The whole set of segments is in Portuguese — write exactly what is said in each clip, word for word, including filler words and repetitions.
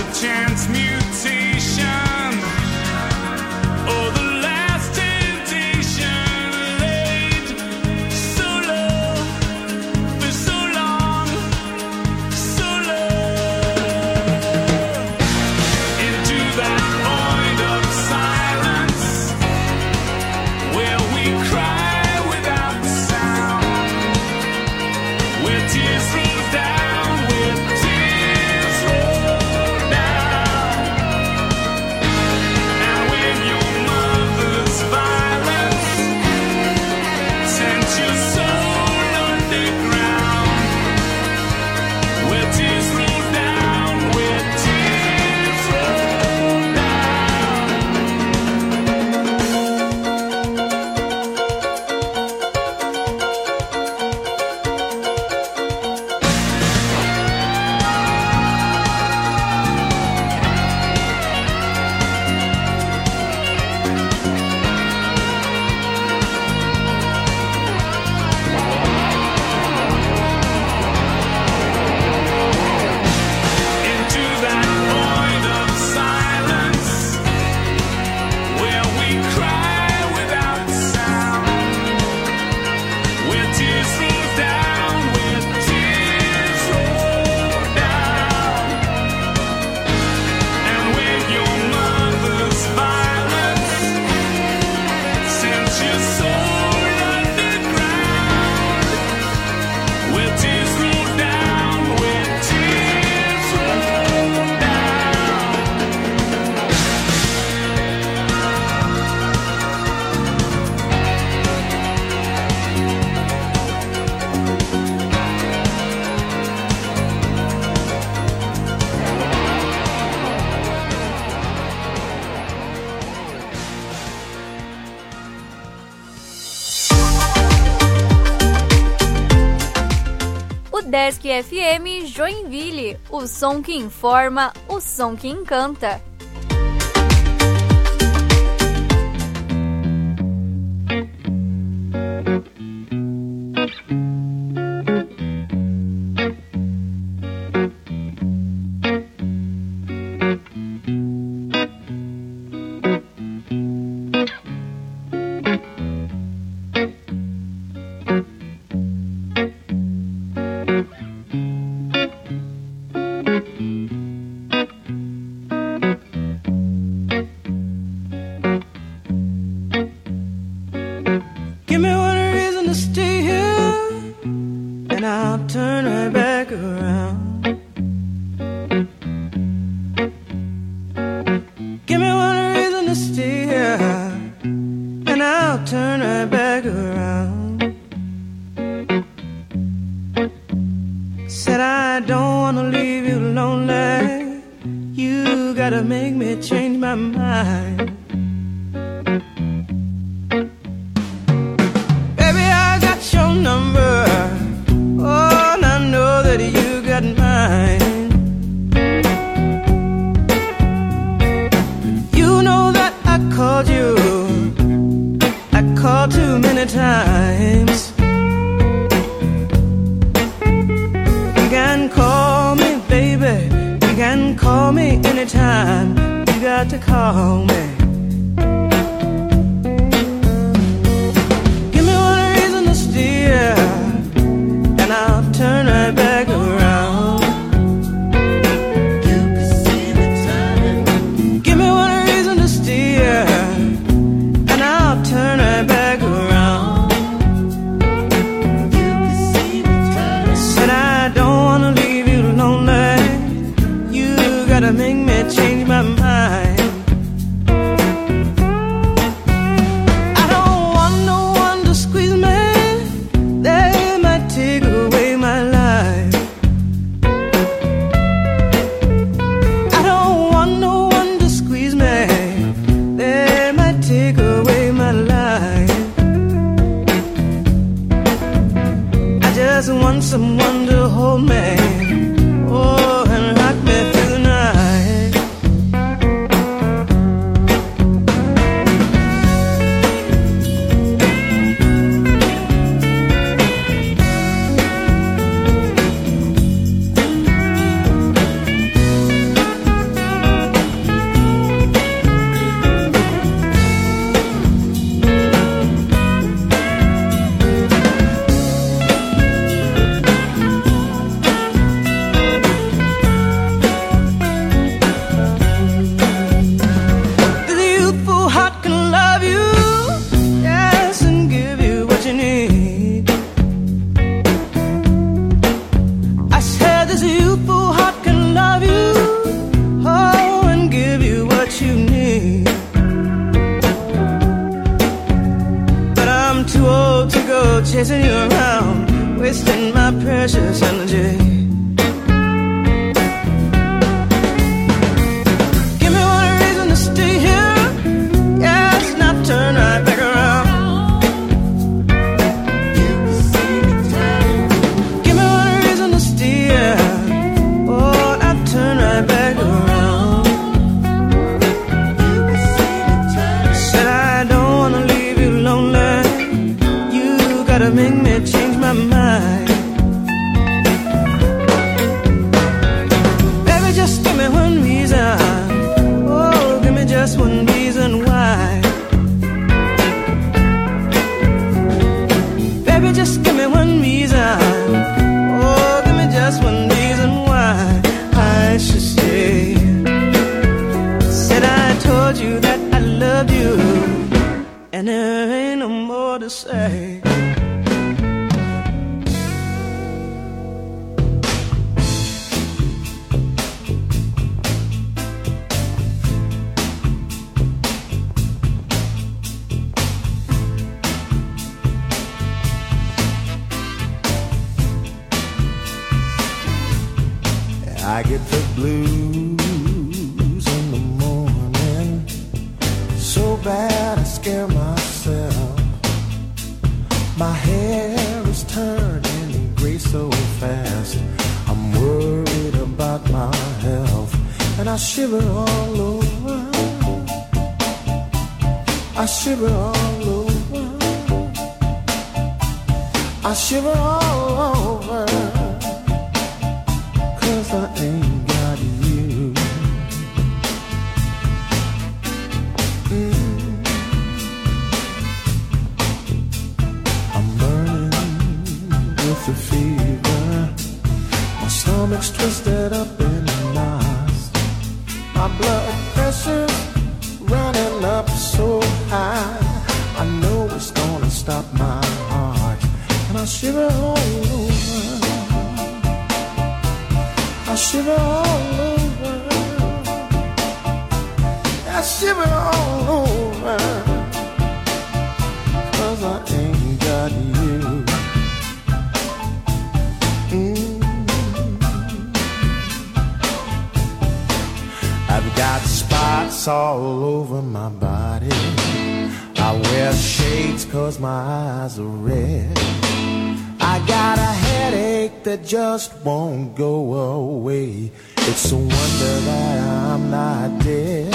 chance mutation. Oh, the last temptation laid so low for so long, so low. Into that void of silence where we cry without sound, where tears roll down, where tears roll down. And when your mother's violence sent your soul underground, where tears roll down, where tears roll down. Into that void of silence where we cry without sound, where tears roll down, where tears roll down. And when your mother's violence sent your soul underground, where tears roll down, where tears roll down. O Desk F M Joinville, o som que informa, o som que encanta. Give me one reason to stay here, and I'll turn right back around. Give me one reason to stay here, and I'll turn right back around. Said I don't wanna leave you lonely. You gotta make me change my mind. Baby, I got your number. Oh, and I know that you got mine. You know that I called you. I called too many times. You can call me, baby. You can call me anytime. You got to call me. Give me one reason to steer, and I'll turn right back around. You can see me turning. Give me one reason to steer, and I'll turn right back around. You can see me turning. Said I don't wanna leave you lonely. You gotta make me change my mind. I don't want no one to squeeze me. They might take away my life. I don't want no one to squeeze me. They might take away my life. I just want someone to hold me. Oh, and rock me through the night. I get the blues in the morning, so bad I scare myself. My hair is turning gray so fast, I'm worried about my health, and I shiver all over, I shiver all over, I shiver all over, 'cause I ain't got you. Mm. I'm burning with the fever, my stomach's twisted up in knots, my blood pressure's running up so high, I know it's gonna stop my heart, and I shiver all over, I shiver all over, I shiver all over, 'cause I ain't got you. Mm. I've got spots all over my body, I wear shades 'cause my eyes are red, I got a headache that just won't go away, it's a wonder that I'm not dead.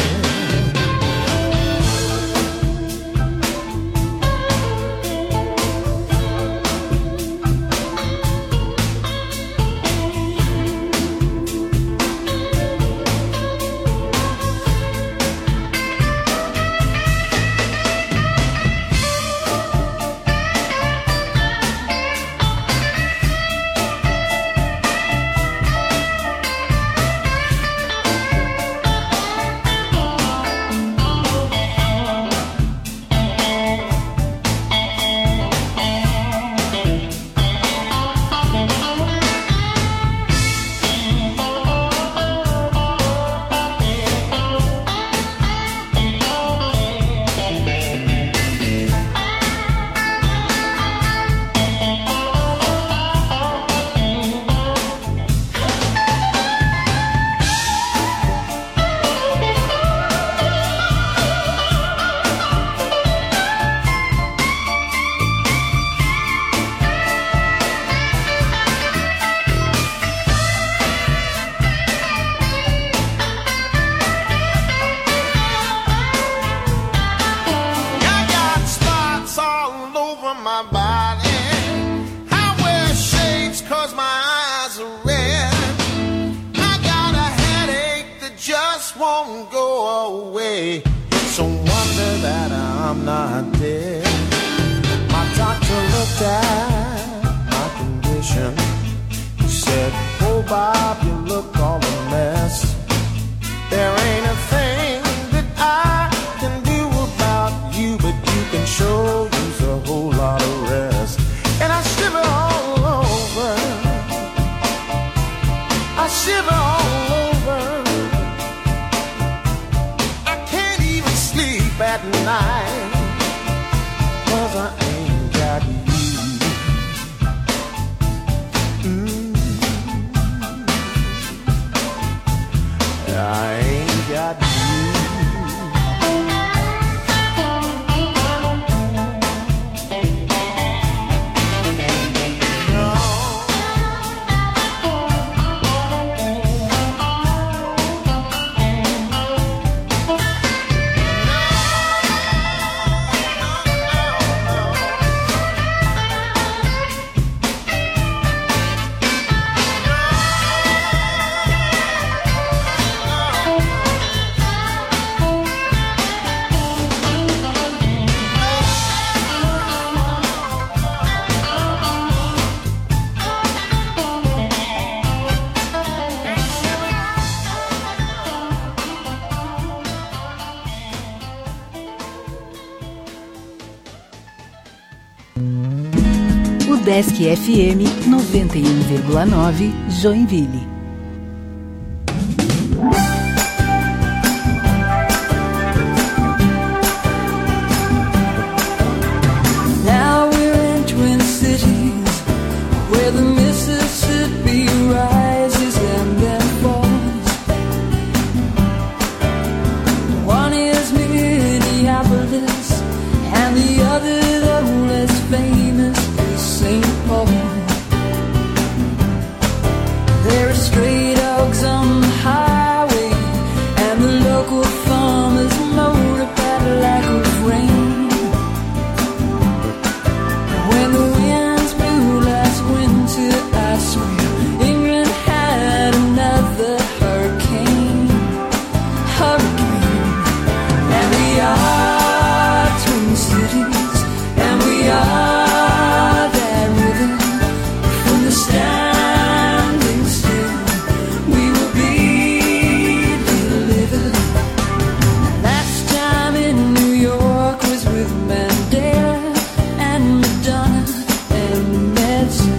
Desk F M noventa e um vírgula nove, Joinville. Now we're in Twin Cities, where the Mississippi rises and then falls. were stray dogs on the highway, and the local farmers mowed a bad lack of rain. When the winds blew last winter, I swear England had another hurricane. Hurricane. And we are twin cities, and we are that rhythm from the standing still. We will be delivered. Last time in New York was with Mandela and Madonna and Medicine.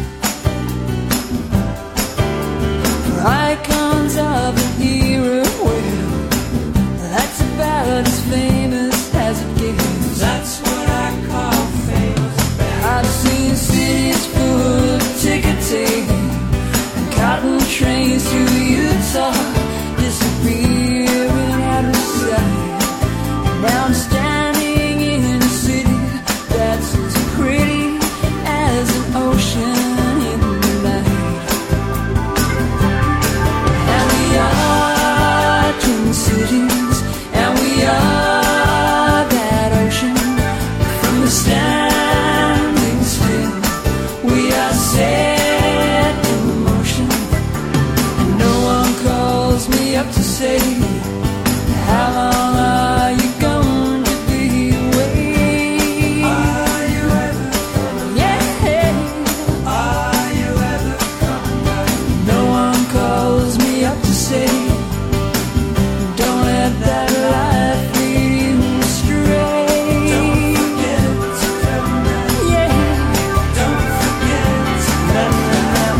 For icons of an era, well, that's about as famous as it gets. That's what I call famous. I've seen cities full of ticket taking and cotton trains through Utah disappearing out of sight. Now I'm standing in a city that's as pretty as an ocean in the night. And we are twin cities, and we are that ocean from the standing still. We are set in motion, and no one calls me up to say, how long are you going to be away? Are you ever coming? Yeah. Are you ever coming back? No one calls me up to say, don't let that life lead you astray. Don't forget to come back. Yeah. Don't forget to come back.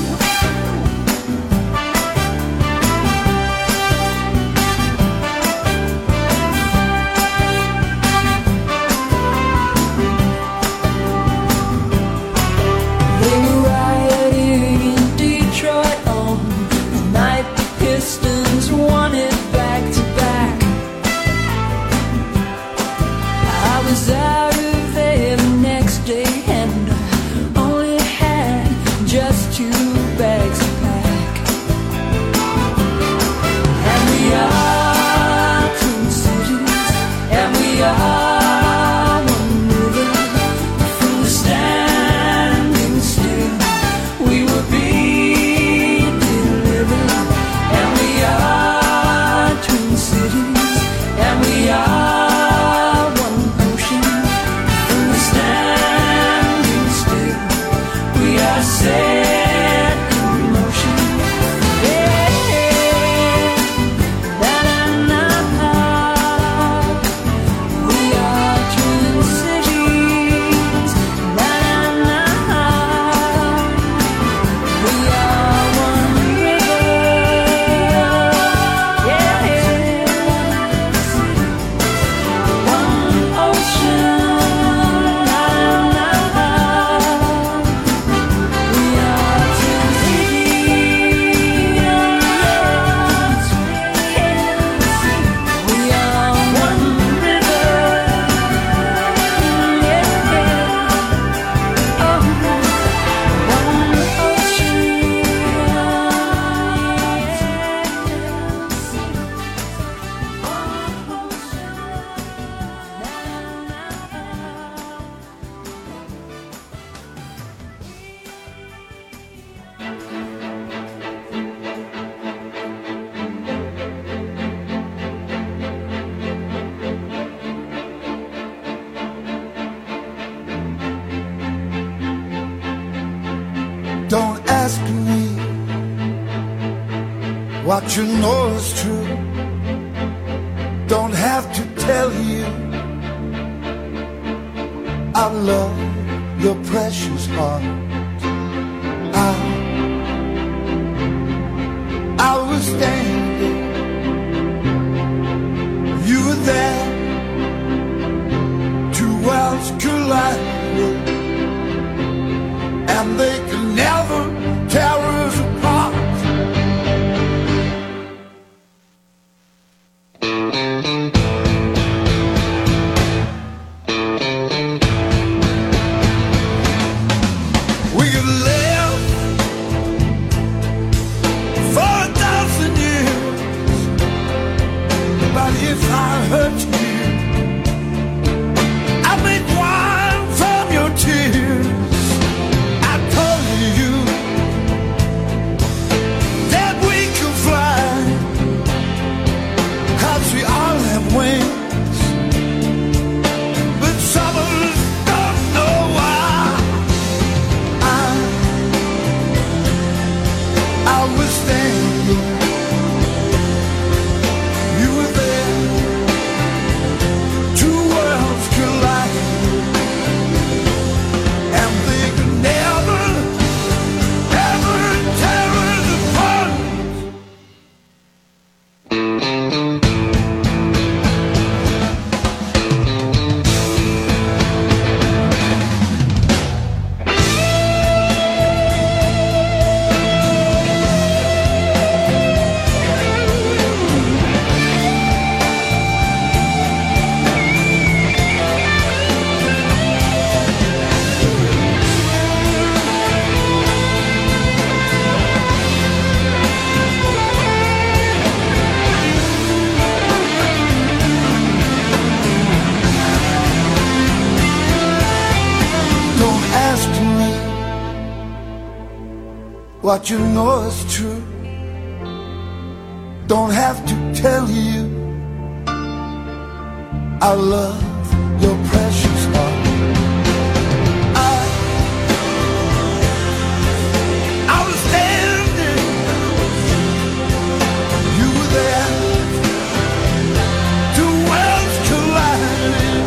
They were rioting in Detroit on the night the Pistons won it back to back. I was out of there the next day, and I only had just two bags to pack. And we are twin cities, and we are one river from the standing still. We will be delivered. And we are twin cities, and we are one ocean from the standing still. We are set in motion. Yeah. Na-na-na-na. We are twin cities. Na-na-na-na. We are one river. Yeah. One ocean. Na-na-na-na. We are twin cities. We are one river. Yeah. Oh, one ocean. Don't ask me what you know is true. Don't have to tell you I love your precious heart. I, I was standing, you were there. Two worlds collided, and they can never tear us apart. We could live hurt you. I make wine from your tears. I told you that we could fly, 'cause we all have wings. But some of us don't know why. I, I was standing, you were there. Two worlds colliding, and they could never, ever tear us apart. Don't ask me what you know is true. Don't have to tell you I love your precious heart. I, I was standing, you were there. Two worlds colliding,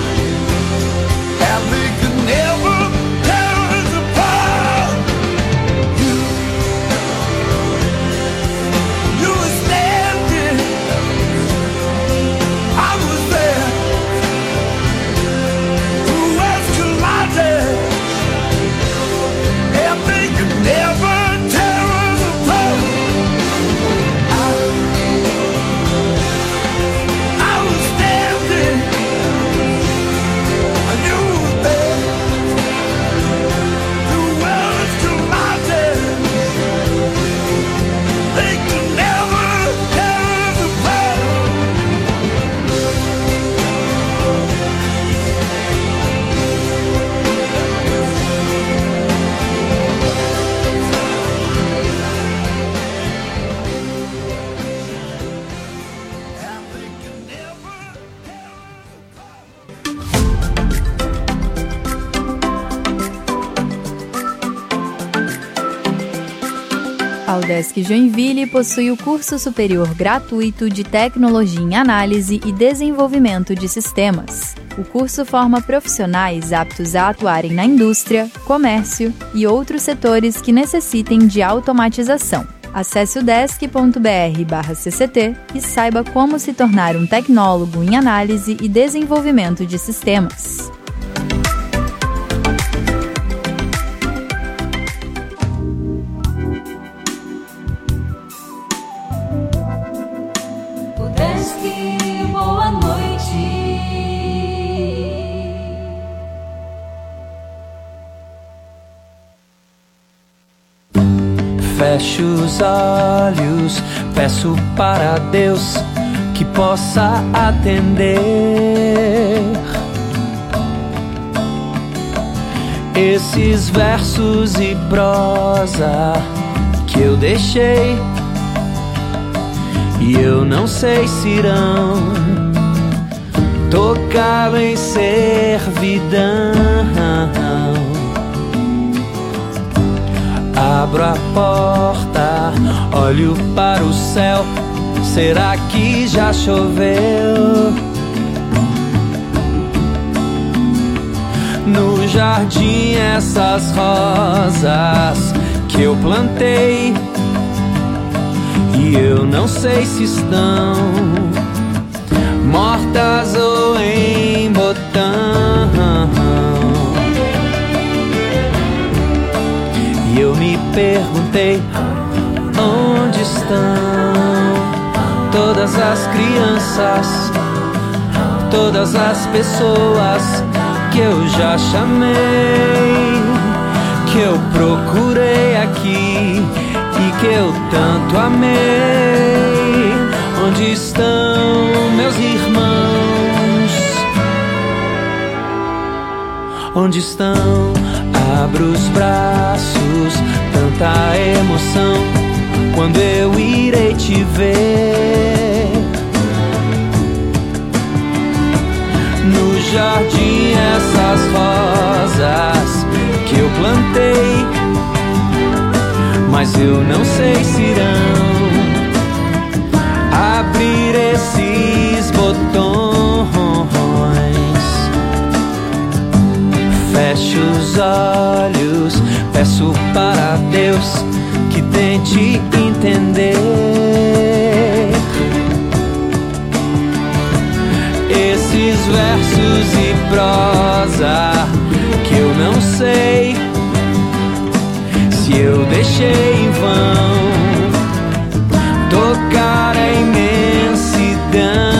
and they could never tear us apart. You, you were standing, I was there. Two worlds colliding, and they could never tear us apart. I, I was standing, and you were there. Two worlds colliding, they could never tear us apart. And they could never tear us apart. A Udesc Joinville possui o curso superior gratuito de Tecnologia em Análise e Desenvolvimento de Sistemas. O curso forma profissionais aptos a atuarem na indústria, comércio e outros setores que necessitem de automatização. Acesse udesc.br barra cct e saiba como se tornar um tecnólogo em análise e desenvolvimento de sistemas. Udesc, boa noite. Fecho os olhos, peço para Deus que possa atender esses versos e prosa que eu deixei, e eu não sei se irão tocá-lo em servidão. Abro a porta, olho para o céu, será que já choveu? No jardim essas rosas que eu plantei, e eu não sei se estão mortas ou em botão. E eu me perguntei, onde estão todas as crianças, todas as pessoas que eu já chamei, que eu procurei aqui e que eu tanto amei? Onde estão meus irmãos? Onde estão? Abro os braços, tanta emoção. Quando eu irei te ver? No jardim essas rosas que eu plantei, mas eu não sei se irão abrir esses botões. Fecho os olhos, peço para Deus que tente entender esses versos e prosa que eu não sei se eu deixei em vão tocar a imensidão.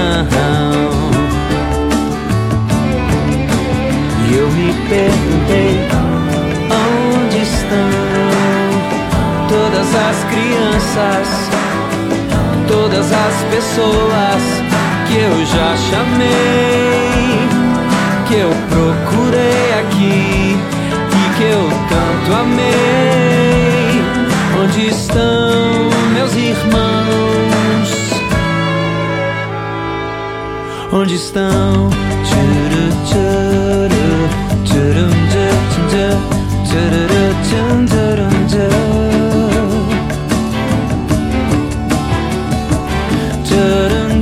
E eu me perguntei, onde estão todas as crianças, todas as pessoas que eu já chamei, que eu procurei aqui e que eu tanto amei? Onde estão meus irmãos? Onde estão? Tchuru, tchuru, tchurum, tchuru, tchuru, tchuru, tchuru,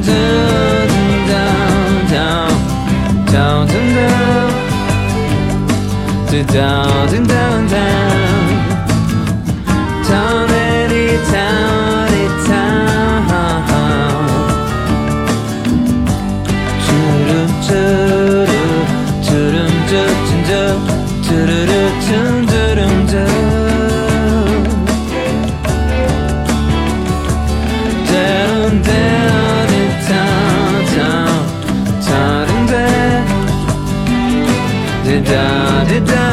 down, down, down, down, down, town, any town, any town. Churu, churu, churum, chum, chum, churu, chum, churum, chum. Down, down, down, down, down, down, down, down, down.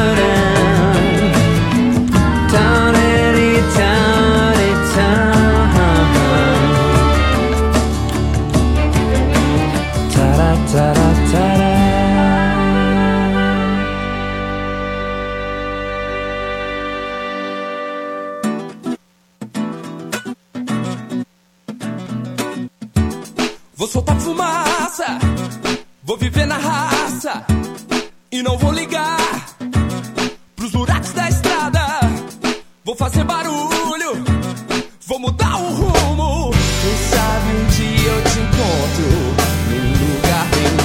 Vou soltar fumaça, vou viver na raça e não vou ligar pros buracos da estrada. Vou fazer barulho, vou mudar o rumo. Quem sabe um dia eu te encontro num lugar bem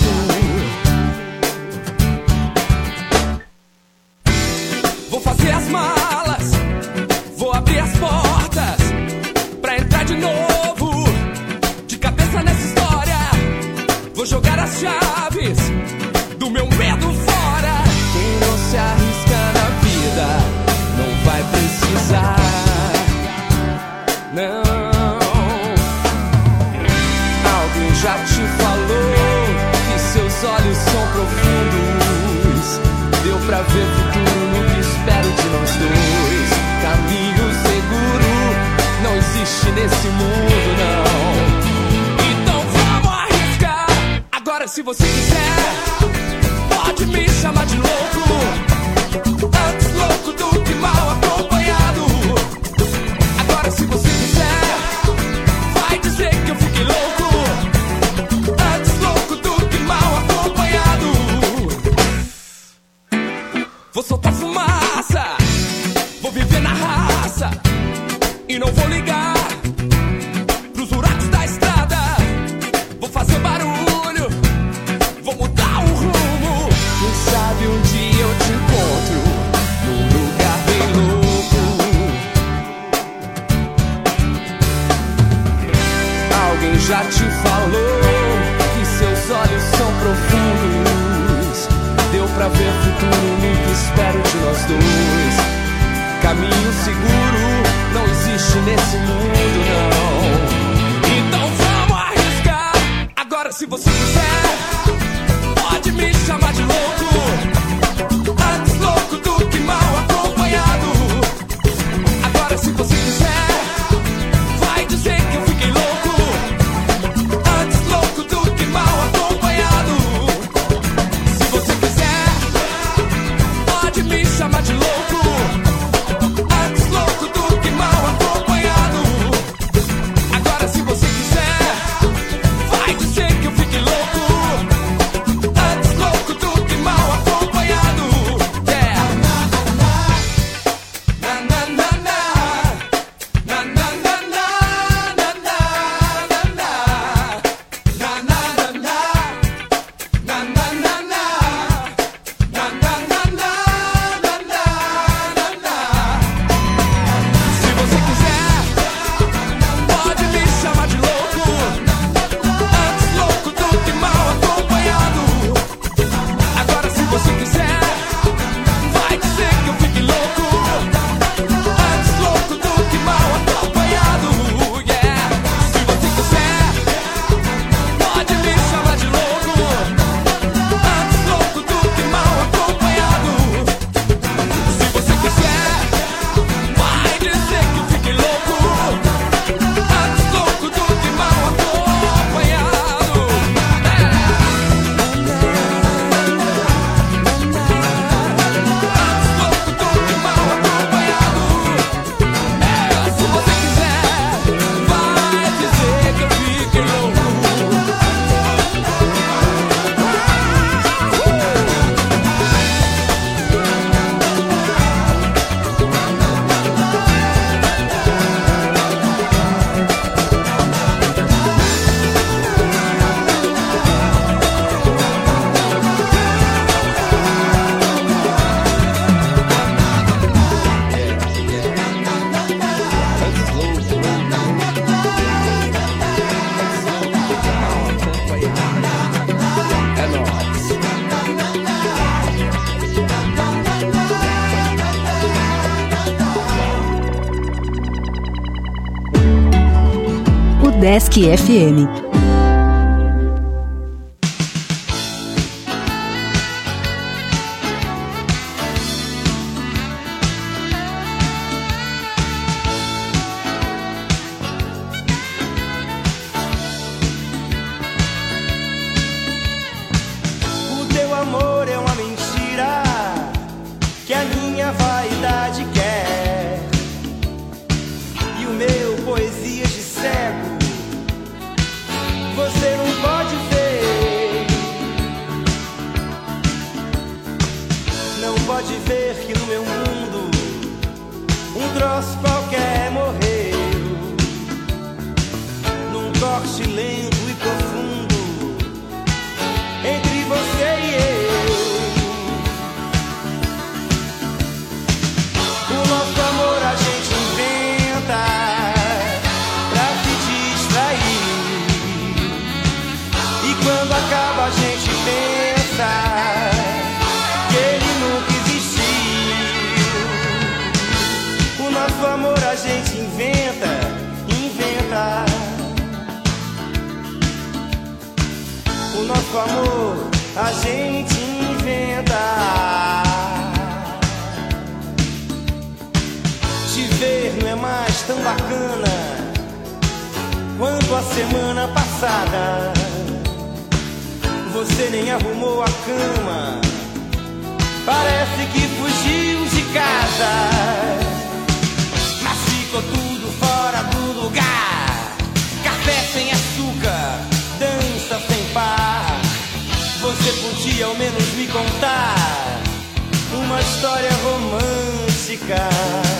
louco. Vou fazer as malas, vou abrir as portas pra entrar de novo. Nessa história, vou jogar as chaves do meu medo fora. Quem não se arrisca na vida não vai precisar, não. Alguém já te falou que seus olhos são profundos. Deu pra ver futuro no que espero de nós dois. Caminho seguro não existe nesse mundo, não. Se você quiser, pode me chamar de louco. Antes louco do que mal acompanhado. Agora se você quiser, vai dizer que eu fiquei louco. Antes louco do que mal acompanhado. Vou soltar fumaça, vou viver na raça e não vou ligar pros buracos da estrada. Vou fazer barulho, sabe um dia eu te encontro num lugar bem louco. Alguém já te falou que seus olhos são profundos. Deu pra ver futuro no que espero de nós dois. Caminho seguro não existe nesse mundo, não. Então vamos arriscar. Agora se você quiser, pode me chamar de louco. Antes louco do que mal acompanhado. Agora se você quiser, vai dizer que eu fiquei louco. Antes louco do que mal acompanhado. Se você quiser, Sesc F M. O teu amor é uma mentira que a minha vaidade quer, e o meu poesia de cego você não pode ver. Não pode ver que no meu mundo um troço qualquer morreu, num corte lento e profundo entre você e eu. O nosso amor a gente inventa pra se distrair, e quando acaba a gente pensa que ele nunca existiu. O nosso amor a gente inventa, inventa. O nosso amor a gente inventa. Te ver não é mais tão bacana quanto a semana passada. Você nem arrumou a cama, parece que fugiu de casa, mas ficou tudo fora do lugar. Café sem açúcar, dança sem par. Você podia ao menos me contar uma história romântica.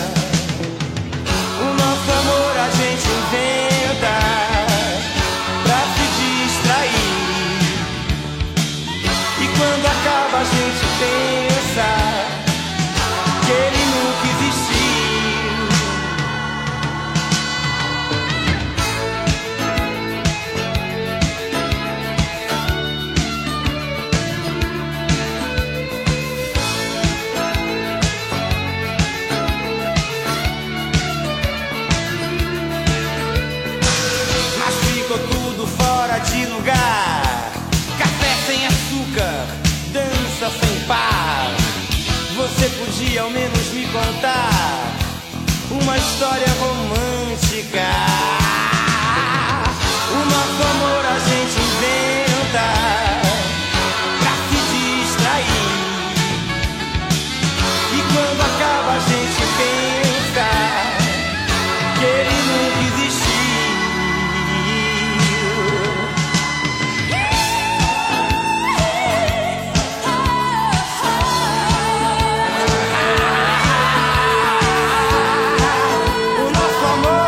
O nosso amor a gente inventa pra se distrair, e quando acaba a gente pensa que ele nunca existiu. De lugar, café sem açúcar, dança sem par. Você podia ao menos me contar uma história romântica. O nosso amor a gente inventa pra se distrair, e quando acaba a gente pensa que ele nunca existiu. O nosso amor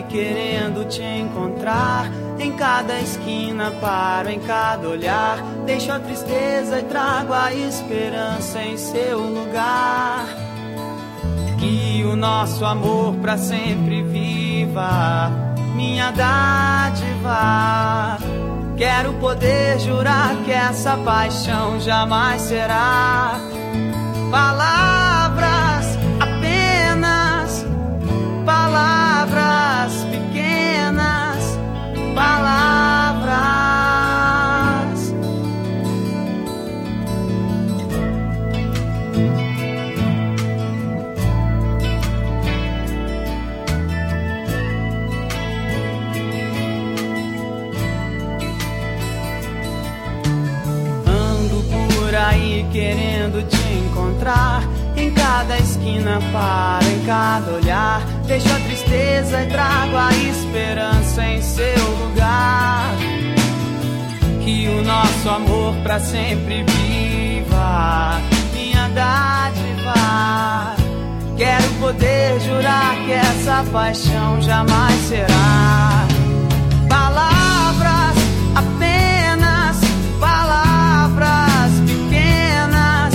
querendo te encontrar. Em cada esquina paro, em cada olhar, deixo a tristeza e trago a esperança em seu lugar. Que o nosso amor pra sempre viva, minha dádiva. Quero poder jurar que essa paixão jamais será palavras, apenas palavras pequenas, palavras. Ando por aí querendo te encontrar. Em cada esquina paro, em cada olhar, deixo a tristeza e trago a esperança em seu lugar. Que o nosso amor pra sempre viva, minha dádiva. Quero poder jurar que essa paixão jamais será palavras, apenas palavras pequenas,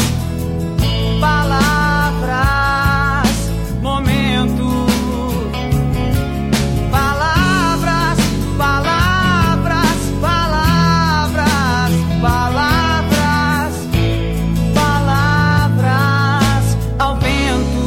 palavras, momento. Palavras, palavras, palavras, palavras, palavras ao vento.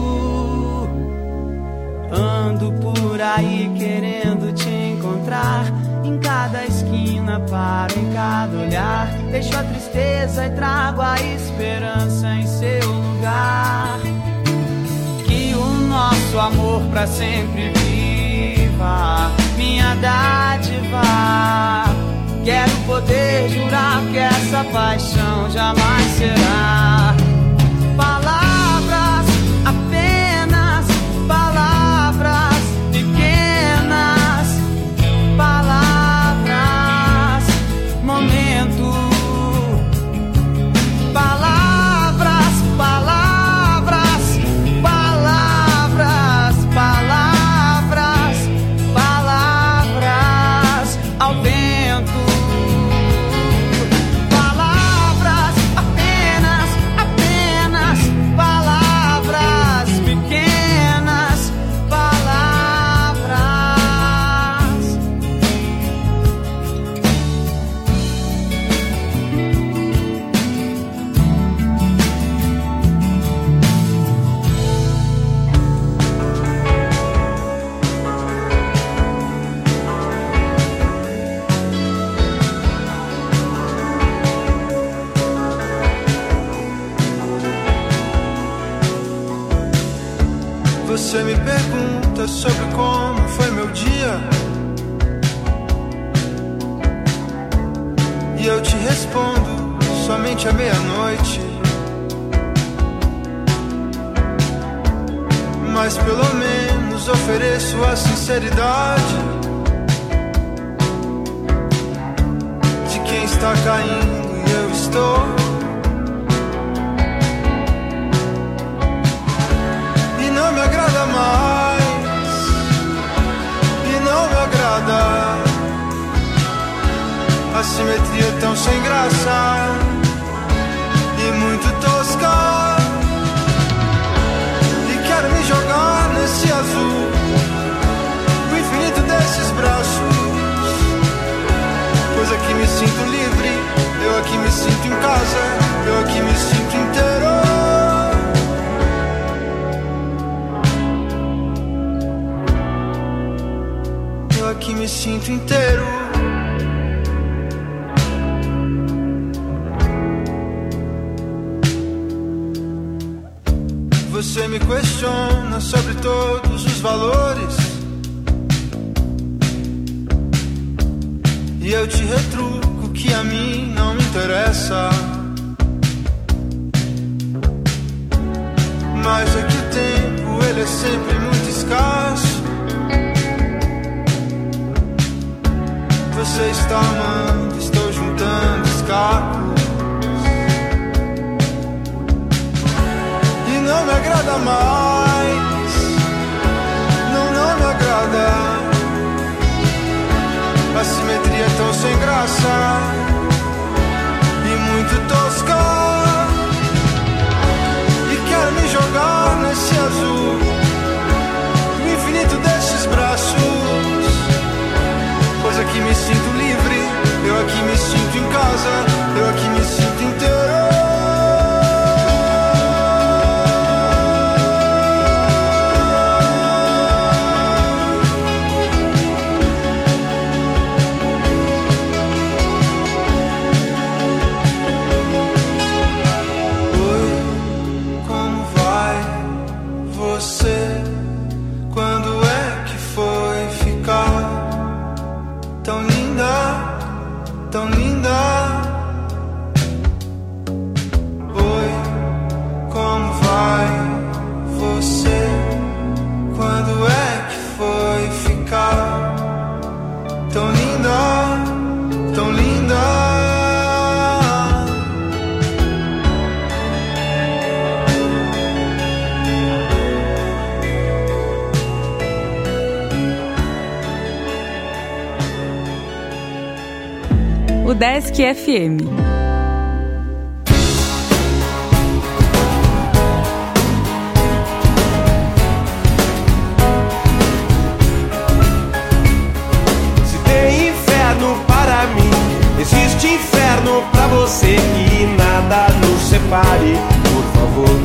Ando por aí querendo te encontrar. Em cada esquina paro, em cada olhar, deixo a tristeza e trago a esperança em seu lugar. Que o nosso amor pra sempre viva, minha dádiva. Quero poder jurar que essa paixão jamais será palavras, apenas palavras pequenas, palavras, momento. Palavras, palavras, palavras, palavras, palavras ao vento. Palavras, apenas, apenas palavras pequenas, palavras. Você me pergunta sobre como foi meu dia, e eu te respondo somente à meia-noite. Mas pelo menos ofereço a sinceridade de quem está caindo e eu estou. Não me agrada mais, e não me agrada a simetria tão sem graça e muito tosca. E quero me jogar nesse azul, no infinito desses braços, pois aqui me sinto livre, eu aqui me sinto em casa, eu aqui me sinto inteiro. Aqui me sinto inteiro. Você me questiona sobre todos os valores, e eu te retruco que a mim não me interessa. Mas é que o tempo, ele é sempre muito escasso. Você está amando, estou juntando escapos, e não me agrada mais. Não, não me agrada. graça e muito tosca, e quero me jogar nesse azul, no infinito desses braços, pois aqui me sinto livre, eu aqui me sinto em casa, eu aqui me sinto inteiro. Desk F M. Se tem inferno para mim, existe inferno para você, e nada nos separe, por favor.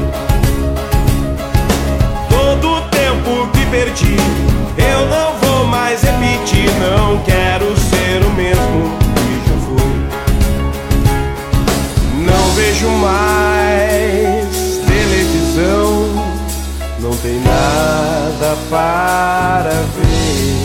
Todo o tempo que perdi, eu não vou mais repetir, não quero ser o mesmo. Não vejo mais televisão, não tem nada para ver.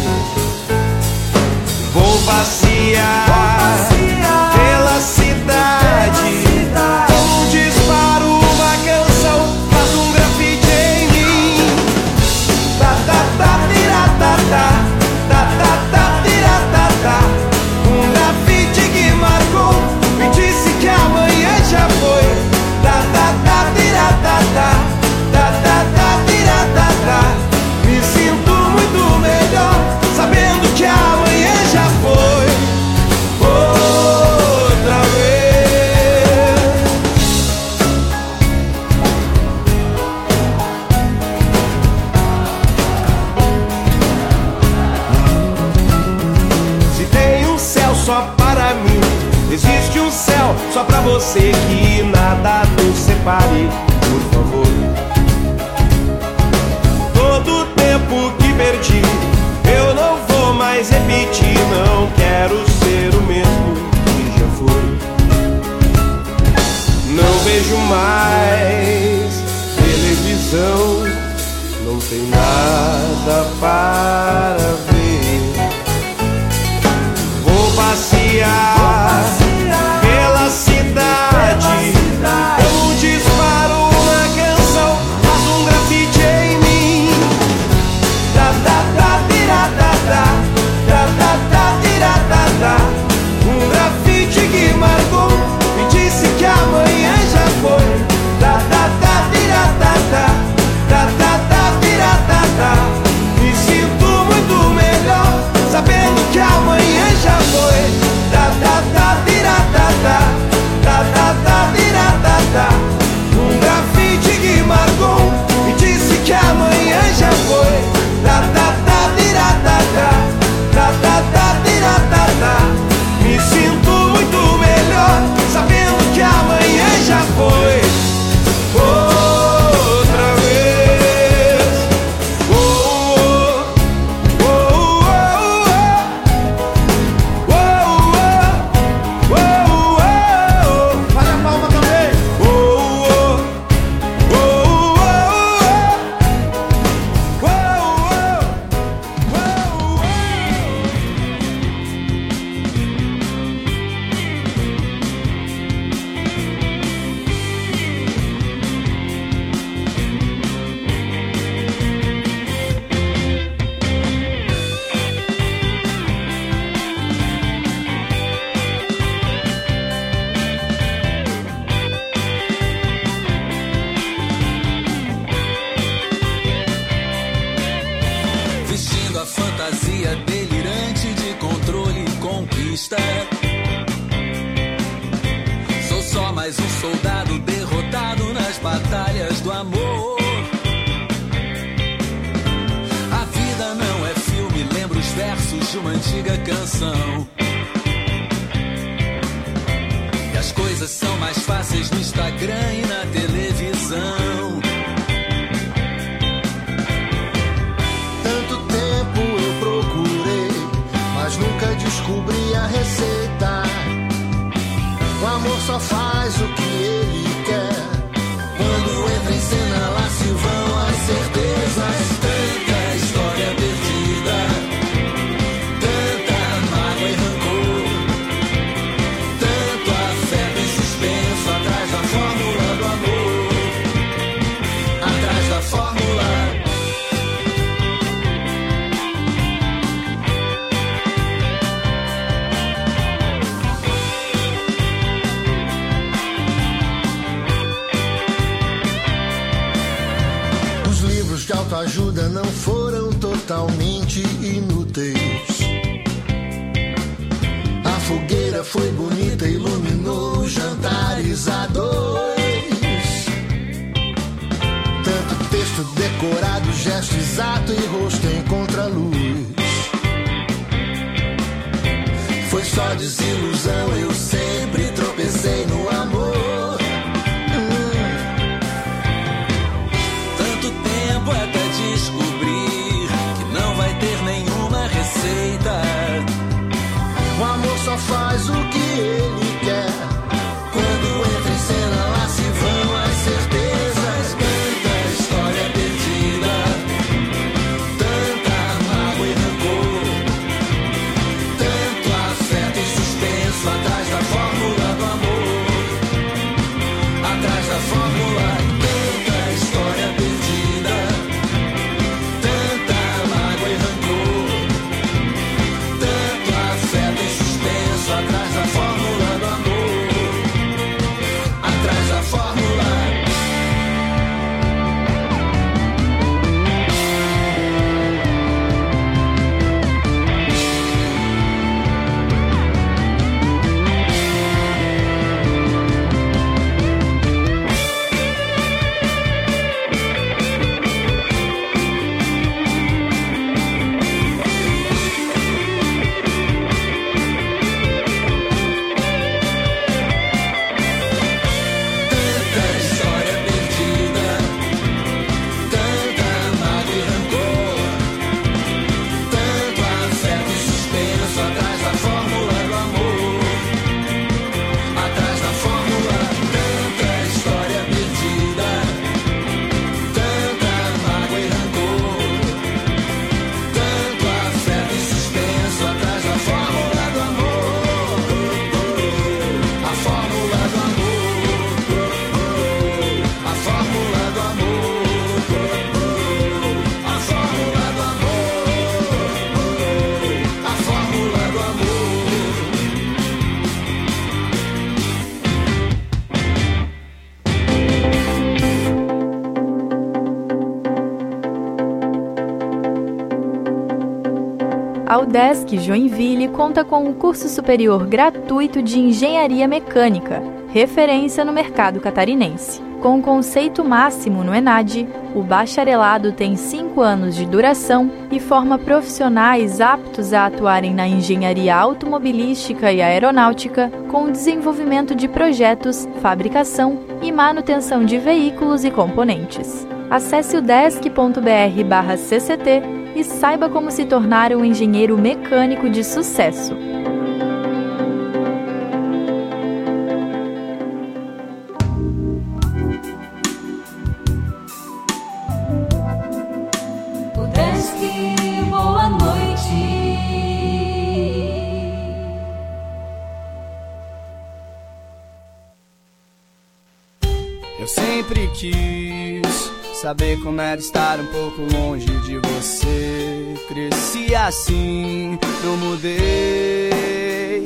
Vou passear pela cidade, um disparo, uma canção, faz um grafite em mim. Ta ta ta tira ta ta, ta ta ta tira ta ta. Um grafite que marcou, me disse que amanhã já foi. Ta ta ta tira ta ta, ta ta ta tira ta ta. Me sinto muito melhor sabendo que amanhã já foi. Outra vez. Se tem um céu só para mim, existe um céu só pra você, que nada nos separe, por favor. Todo o tempo que perdi, eu não vou mais repetir, não quero ser o mesmo que já fui. Não vejo mais televisão, não tem nada para ver. Vou passear pela cidade, um disparo, uma canção, faz um grafite em mim. Ta ta ta tira ta ta, ta ta versos de uma antiga canção. E as coisas são mais fáceis no Instagram e na televisão. Tanto tempo eu procurei, mas nunca descobri a receita. O amor só faz o que ele quer. Quando entra em cena, lá se vão as certezas. Tanta história perdida, tanta mágoa e rancor, tanto afeto em suspenso atrás da fórmula do amor, atrás da fórmula. De autoajuda não foram totalmente inúteis. A fogueira foi bonita, iluminou jantares a dois. Tanto texto decorado, gesto exato e rosto em contraluz. Foi só desilusão, eu sempre tropecei no amor. Até descobrir que não vai ter nenhuma receita. O amor só faz o que ele quer. Quando entra em cena, lá se vão as certezas. Tanta história perdida, tanta mágoa e rancor, tanto afeto em suspenso atrás da fórmula do amor, atrás da fórmula. Tanta história perdida, atrás da fórmula do amor, atrás da fórmula. A UDESC Joinville conta com um curso superior gratuito de Engenharia Mecânica, referência no mercado catarinense. Com o conceito máximo no ENAD, o bacharelado tem cinco anos de duração e forma profissionais aptos a atuarem na engenharia automobilística e aeronáutica, com o desenvolvimento de projetos, fabricação e manutenção de veículos e componentes. Acesse udesc ponto br barra C C T e saiba como se tornar um engenheiro mecânico de sucesso. Udesc, boa noite. Eu sempre quis saber como era estar um pouco longe de você. Cresci assim, não mudei.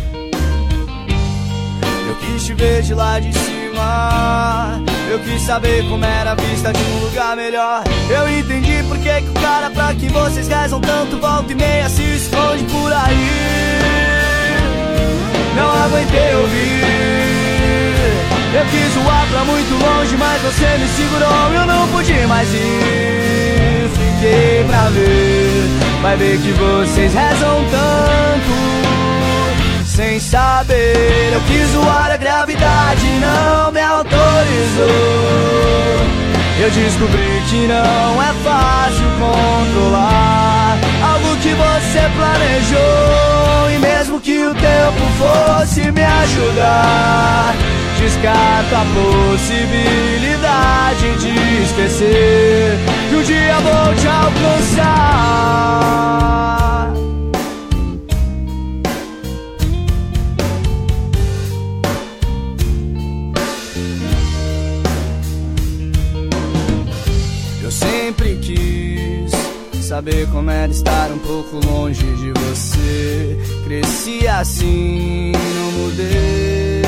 Eu quis te ver de lá de cima. Eu quis saber como era a vista de um lugar melhor. Eu entendi por que que o cara pra quem vocês rezam tanto volta e meia se esconde por aí. Não aguentei ouvir. Eu quis voar pra muito longe, mas você me segurou e eu não pude mais ir. fiquei pra ver. Vai ver que vocês rezam tanto sem saber. Eu quis zoar a gravidade, não me autorizou. Eu descobri que não é fácil controlar algo que você planejou. E mesmo que o tempo fosse me ajudar, descarto a possibilidade de esquecer que um dia vou te alcançar. Eu sempre quis saber como era estar um pouco longe de você. Cresci assim, não mudei.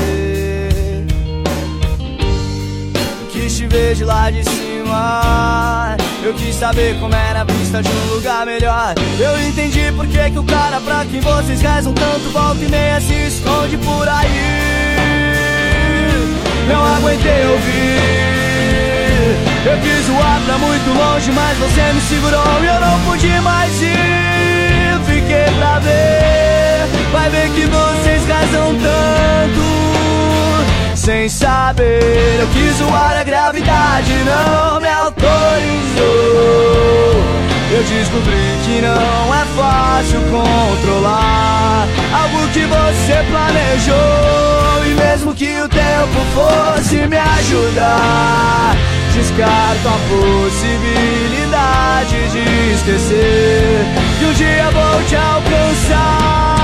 Quis te ver de lá de cima. Eu quis saber como era a vista de um lugar melhor. Eu entendi por que que o cara pra quem vocês rezam tanto volta e meia se esconde por aí. Não aguentei ouvir. Eu quis voar pra muito longe, mas você me segurou e eu não pude mais ir. Fiquei pra ver. Vai ver que vocês rezam tanto sem saber. Eu quis zoar a gravidade, não me autorizou. Eu descobri que não é fácil controlar algo que você planejou. E mesmo que o tempo fosse me ajudar, descarto a possibilidade de esquecer que um dia vou te alcançar.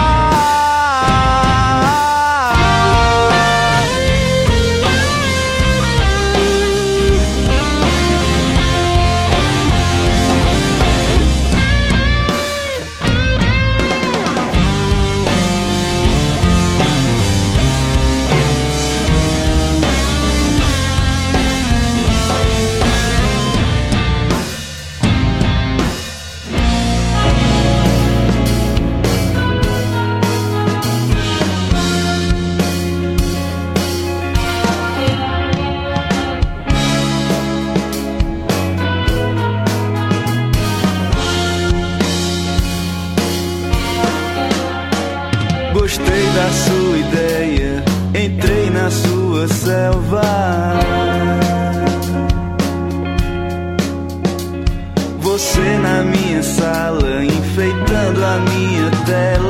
Gostei da sua ideia, entrei na sua selva. Você na minha sala, enfeitando a minha tela.